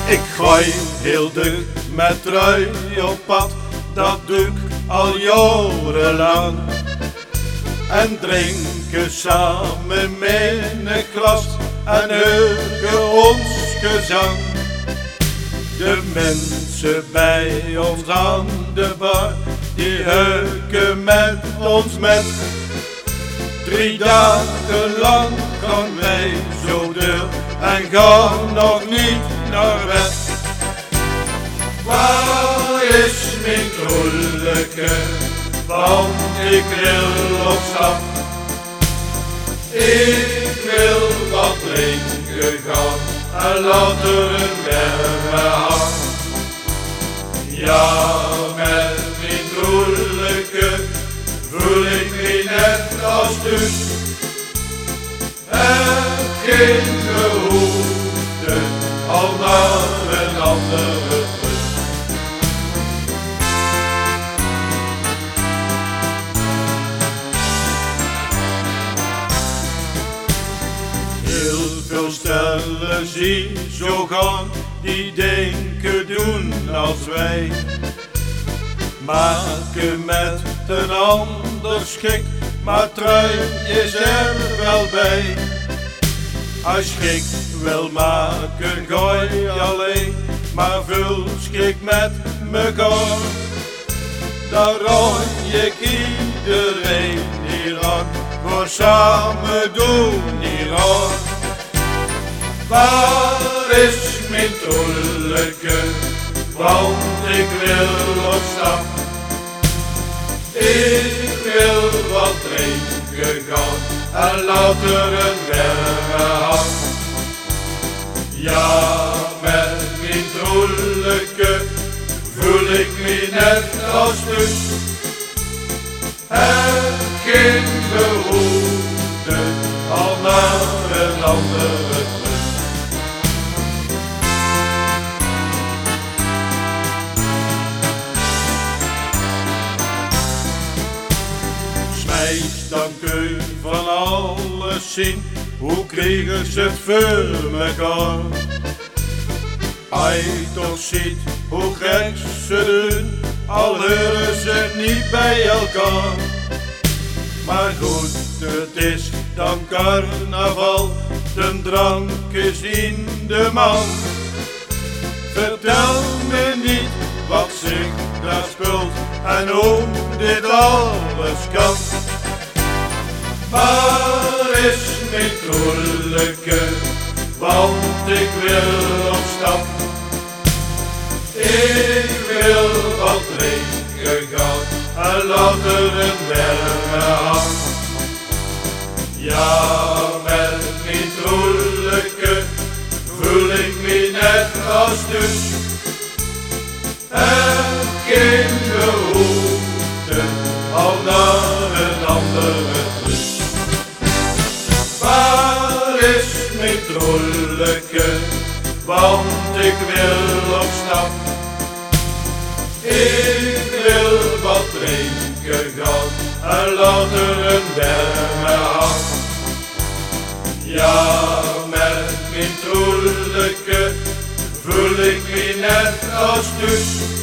Ik gooi heel dik met trui op pad, dat doe ik al jarenlang. En drinken samen in een glas en horen ons gezang. De mensen bij ons aan de bar, die heuken met ons met. 3 dagen lang gaan wij zo door en gaan nog niet naar bed. Waar is mijn trolleke, want ik wil op stap. Ik wil wat drinken gaan en later een bergen aan. Ja, met mijn trolleke voel ik me net als thuis. Heb geen behoefte al naar een andere plus. Heel veel stellen zie zo gaan, die denken doen als wij. Maken met een ander schik, maar trui is er wel bij. Als schik wil maken, gooi alleen, maar vul schik met mekaar. Dan rooi ik iedereen hier aan, voor samen doen hier aan. Waar is mijn trolleke, want ik wil op stap. Ik wil wat drinken gaan en later een bergen aan. Ja, met mijn trolleke voel ik me net als thuis. Heb geen behoefte al naar een andere plus. Dan kun je van alles zien, hoe kregen ze het voor mekaar. Als je toch ziet hoe gek ze doen, al horen ze niet bij elkaar. Maar goed, het is dan carnaval, de drank is in de man. Vertel me niet wat zich daar speelt en hoe dit alles kan. Waar is mijn trolleke, want ik wil op stap. Ik wil wat drinken gaan en later een bergen aan. Ja, met mijn trolleke voel ik me net als thuis. Heb geen behoefte al naar een andere plus. Waar is mijn trolleke, want ik wil op stap. Ik wil wat drinken gaan en later een bergen aan. Ja, met mijn trolleke voel ik me net als thuis.